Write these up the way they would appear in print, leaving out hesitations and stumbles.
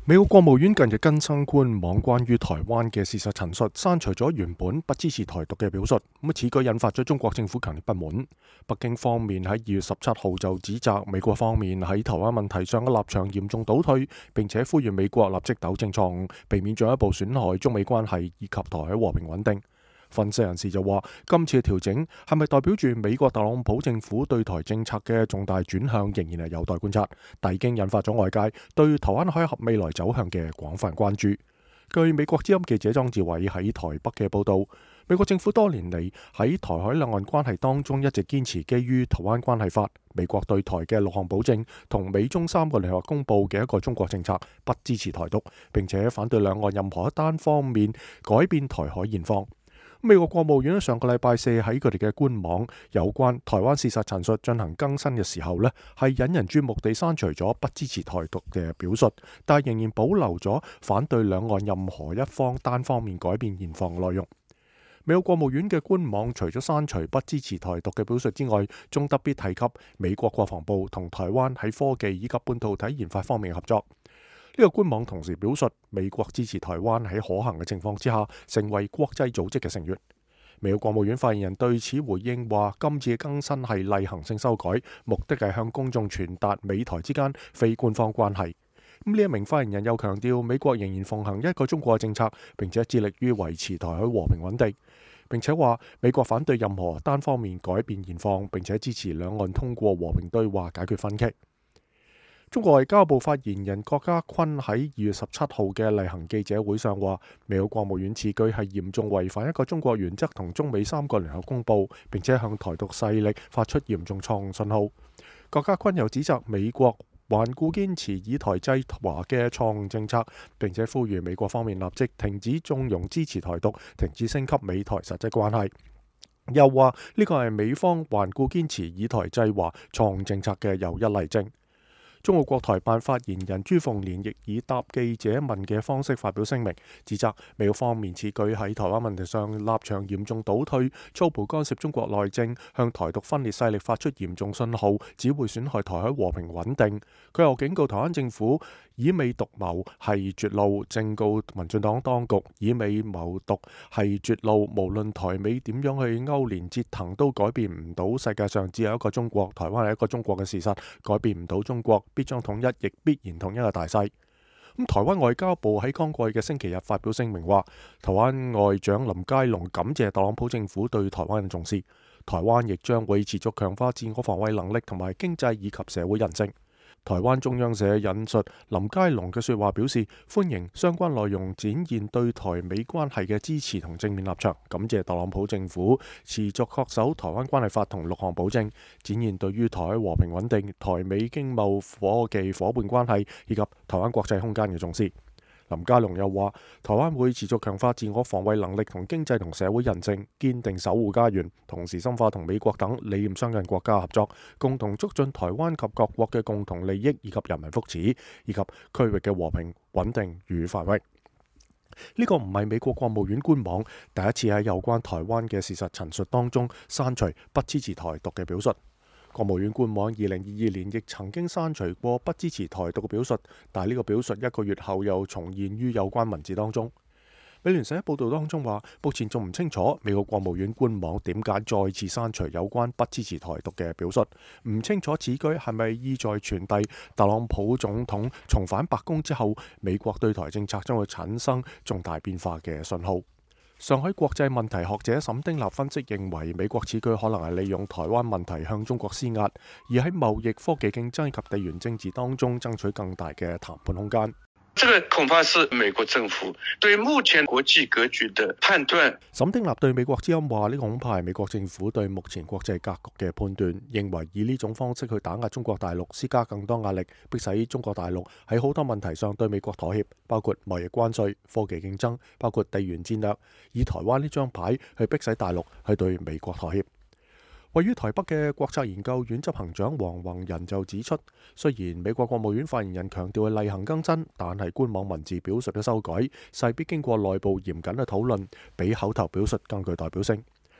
美國國務院近日更新官網關於台灣嘅事實陳述，刪除咗原本不支持台獨嘅表述。此舉引發咗中國政府強烈不滿。北京方面喺2月17號就指責美國方面喺台灣問題上嘅立場嚴重倒退，並且呼籲美國立即糾正錯誤，避免進一步損害中美關係以及台海和平穩定。分析人士就話，今次嘅調整係咪代表住美國特朗普政府對台政策嘅重大轉向，仍然係有待觀察，但已經引發咗外界對台灣海峽未來走向嘅廣泛關注。據美國之音記者莊志偉喺台北嘅報導，美國政府多年嚟喺台海兩岸關係當中一直堅持基於台灣關係法、美國對台嘅6項保證同美中3個聯合公佈嘅一個中國政策，不支持台獨，並且反對兩岸任何一單方面改變台海現況。美國國務院上個禮拜4喺佢哋嘅官網有關台灣事實陳述進行更新嘅時候呢，係引人注目地刪除咗不支持台獨嘅表述，但仍然保留咗反對兩岸任何一方單方面改變現況嘅內容。美國國務院嘅官網除咗刪除不支持台獨嘅表述之外，仲特別提及美國國防部同台灣喺科技以及半導體研發方面嘅合作。呢個官網同時表述，美國支持台灣喺可行嘅情況之下成為國際組織嘅成員。美國國務院發言人對此回應話，今次嘅更新係例行性修改，目的係向公眾傳達美台之間非官方關係。呢一名發言人又強調，美國仍然奉行一個中國嘅政策，並且致力於維持台海和平穩定。並且話美國反對任何單方面改變現況，並且支持兩岸通過和平對話解決分歧。中國外交部發言人郭家坤喺2月17號嘅例行記者會上話，美國國務院此舉係嚴重違反一個中國原則同中美3個聯合公報，並且向台獨勢力發出嚴重錯誤信號。郭家坤又指責美國頑固堅持以台制華嘅錯誤政策，並且呼籲美國方面立即停止縱容支持台獨，停止升級美台實際關係。又話呢個係美方頑固堅持以台制華錯誤政策嘅又一例證。中國國台辦發言人朱鳳蓮亦以答記者問嘅方式發表聲明，指責美國方面此舉喺台灣問題上立場嚴重倒退，粗暴干涉中國內政，向台獨分裂勢力發出嚴重信號，只會損害台海和平穩定。佢又警告台灣政府，以美獨謀係絕路，正告民進黨當局，以美謀獨係絕路，無論台美點樣去勾連折騰，都改變唔到世界上只有一個中國，台灣係一個中國嘅事實，改變唔到中國必將統一，亦必然統一嘅大勢。台灣外交部喺剛過去嘅星期日發表聲明話，台灣外長林佳龍感謝特朗普政府對台灣嘅重視，台灣亦將會持續強化自我防衛能力同埋經濟以及社會韌性。台灣中央社引述林佳龍嘅說話表示，歡迎相關內容展現對台美關係嘅支持同正面立場，感謝特朗普政府持續恪守台灣關係法同6項保證，展現對於台海和平穩定、台美經貿科技夥伴關係以及台灣國際空間嘅重視。林佳龍又話，台灣會持續強化自我防衛能力同經濟同社會韌性，堅定守護家園，同時深化同美國等理念相近國家合作，共同促進台灣及各國嘅共同利益以及人民福祉，以及區域嘅和平穩定與繁榮。呢個唔係美國國務院官網第一次喺有關台灣嘅事實陳述當中刪除不支持台獨嘅表述。國務院官網2022年亦曾經刪除過不支持台獨嘅表述，但係呢個表述1個月後又重現於有關文字當中。美聯社喺報導當中話，目前仲唔清楚美國國務院官網點解再次刪除有關不支持台獨嘅表述，唔清楚此舉係咪意在傳遞特朗普總統重返白宮之後，美國對台政策將會產生重大變化嘅信號。上海國際問題學者沈丁立分析認為，美國此舉可能係利用台灣問題向中國施壓，而喺貿易、科技競爭及地緣政治當中爭取更大嘅談判空間。 這個恐怕是美國政府對目前國際格局的判斷。 沈丁立對美國之音話，呢個恐怕係美國政府對目前國際格局嘅判斷，認為以呢種方式去打壓中國大陸，施加更多壓力，迫使中國大陸喺好多問題上對美國妥協，包括貿易關稅、科技競爭，包括地緣戰略，以台灣呢張牌去迫使大陸去對美國妥協。位於台北嘅國策研究院執行長黃宏仁就指出，雖然美國國務院發言人強調係例行更新，但係官網文字表述嘅修改勢必經過內部嚴謹嘅討論，比口頭表述更具代表性。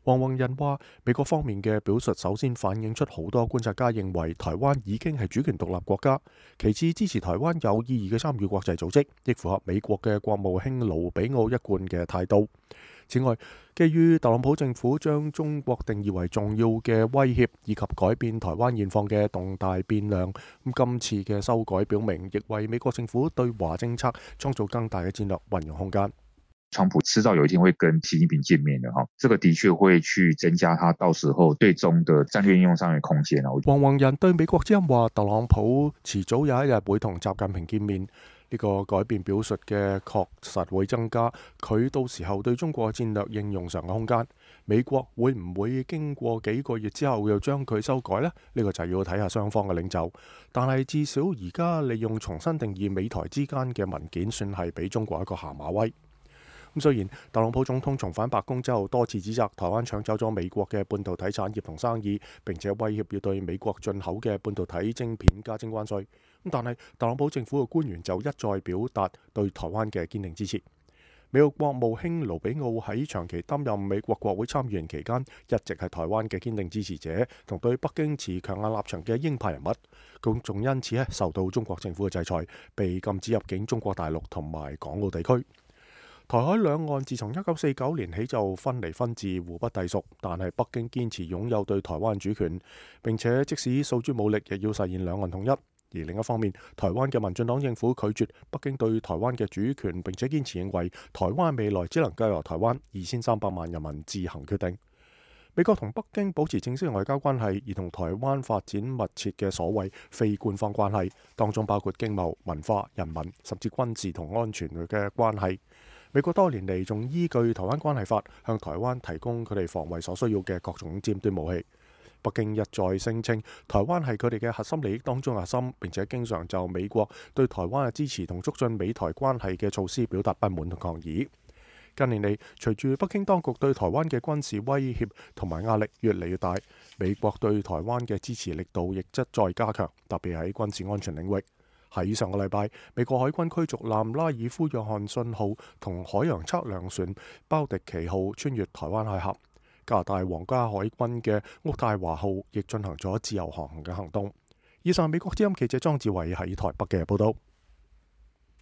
黃宏仁話：美國方面嘅表述首先反映出好多觀察家認為台灣已經係主權獨立國家，其次支持台灣有意義嘅參與國際組織，亦符合美國嘅國務卿盧比奧一貫嘅態度。此外，基於特朗普政府將中國定義為重要嘅威脅，以及改變台灣現況嘅動大變量，今次嘅修改表明，亦為美國政府對華政策創造更大嘅戰略運用空間。 川普遲早有一天會跟習近平見面的哈，這個的確會去增加他到時候對中的戰略應用上嘅空間。 黃宏仁對美國之音話：特朗普遲早有一日會同習近平見面。呢個改變表述嘅確實會增加佢到時候對中國戰略應用上嘅空間。美國會唔會經過幾個月之後又將佢修改呢？呢個就要睇下雙方嘅領袖。但係至少而家利用重新定義美台之間嘅文件，算係俾中國一個下馬威。咁雖然特朗普總統重返白宮之後，多次指責台灣搶走咗美國嘅半導體產業同生意，並且威脅要對美國進口嘅半導體晶片加徵關稅。但係特朗普政府嘅官員就一再表達對台灣嘅堅定支持。美國國務卿盧比奧喺長期擔任美國國會參議員期間，一直係台灣嘅堅定支持者，同對北京持強硬立場嘅鷹派人物。佢仲因此受到中國政府嘅制裁，被禁止入境中國大陸同埋港澳地區。台海兩岸自從1949年起就分離分治，互不隸屬，但係北京堅持擁有對台灣主權，並且即使訴諸武力，亦要實現兩岸統一。而另一方面，台灣嘅民進黨政府拒絕北京對台灣嘅主權，並且堅持認為台灣未來只能夠由台灣2300萬人民自行決定。美國同北京保持正式外交關係，而同台灣發展密切嘅所謂非官方關係，當中包括經貿、文化、人民，甚至軍事同安全嘅關係。美國多年嚟仲依據《台灣關係法》向台灣提供佢哋防衛所需要嘅各種尖端武器。北京一再聲稱台灣係佢哋嘅核心利益當中核心，並且經常就美國對台灣嘅支持同促進美台關係嘅措施表達不滿同抗議。近年嚟，隨住北京當局對台灣嘅軍事威脅同埋壓力越嚟越大，美國對台灣嘅支持力度亦一再加強，特別喺軍事安全領域。喺上個禮拜，美國海軍驅逐艦拉爾夫約翰遜號同海洋測量船包迪奇號穿越台灣海峽。加拿大皇家海軍嘅渥太華號亦進行咗自由航行嘅行動。以上美國之音記者莊志偉喺台北嘅報道。